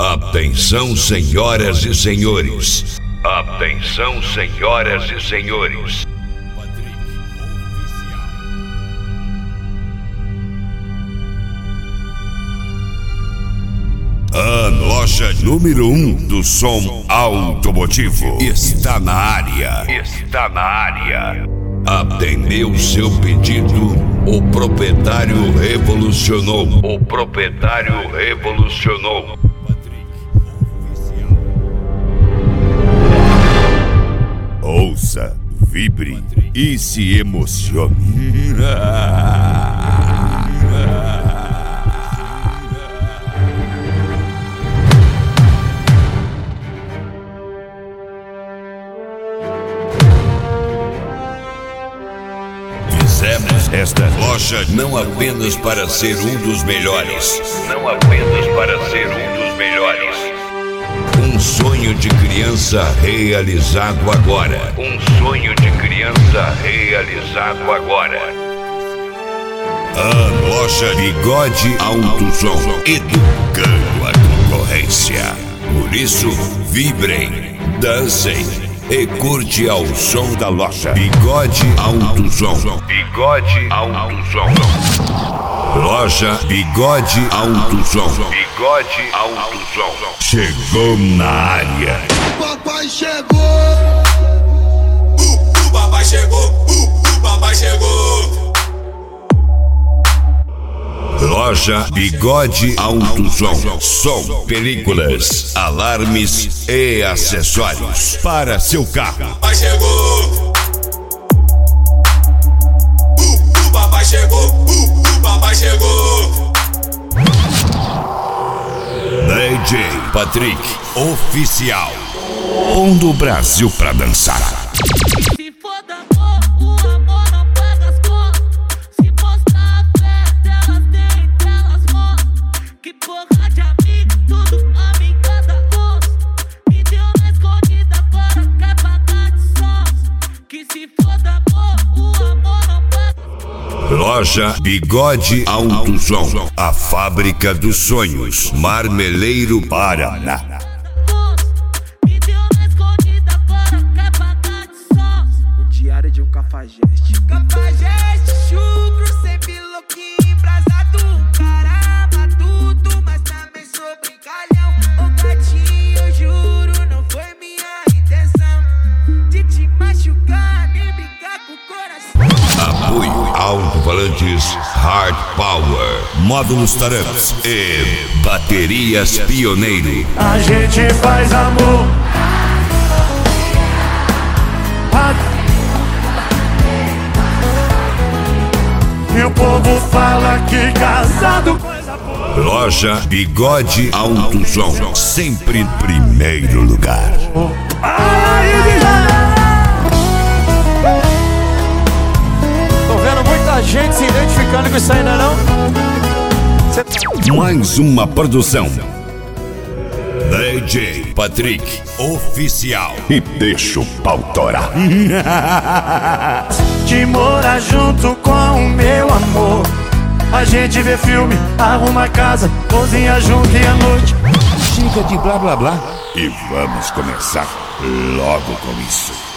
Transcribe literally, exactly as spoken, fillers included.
Atenção, senhoras e senhores. Atenção, senhoras e senhores. A loja número um do som automotivo está na área. Está na área. Atendeu seu pedido. O proprietário revolucionou. O proprietário revolucionou. Ouça, vibre e se emocione. Fizemos esta loja não apenas para ser um dos melhores, não apenas para ser um dos melhores. Um sonho de criança realizado agora. Um sonho de criança realizado agora. A loja Bigode Alto Som, educando a concorrência. Por isso, vibrem, dancem e curte ao som da loja Bigode Alto Som. Bigode Alto Som. Loja Bigode Alto Som. Bigode Alto Som. Chegou na área. Papai chegou. Uh, o papai chegou. Uh, o papai chegou. Loja Bigode Alto Som. Som, películas, alarmes e acessórios para seu carro. Papai chegou. Uh, o papai chegou. Uh, o papai chegou. D J Patrick Oficial. Pondo o Brasil pra dançar. Se for da amor, o amor não paga as contas. Se mostrar a fé delas, nem delas mostram. Que porra de amigo, tudo amiga da onça. Me deu na escondida, agora quer pagar de sons. Que se for da amor, o amor não paga as contas. Loja Bigode Alto Som. A fábrica dos sonhos. Marmeleiro, Paraná. Me deu na escondida, agora quer pagar de sons. O diário de um cafajeste. Cafajeste, chucro, sempre louquinho, embrasado. Caramba, tudo, mas também sou brincalhão. Ô gatinho, juro, não foi minha intenção de te machucar, nem brincar com o coração. Apoio Alto-Falantes Hard Power, módulos Taramps e baterias Pioneiro. A gente faz amor. A... E o povo fala que casado coisa boa. Loja Bigode Alto Som, sempre em primeiro lugar. Ai, Tô vendo muita gente se identificando com isso ainda não? Cê... Mais uma produção D J Patrick Oficial. E deixa o pau torar. de morar junto com o meu amor. A gente vê filme, arruma casa, cozinha junto e à noite. Chega de blá blá blá e vamos começar logo com isso.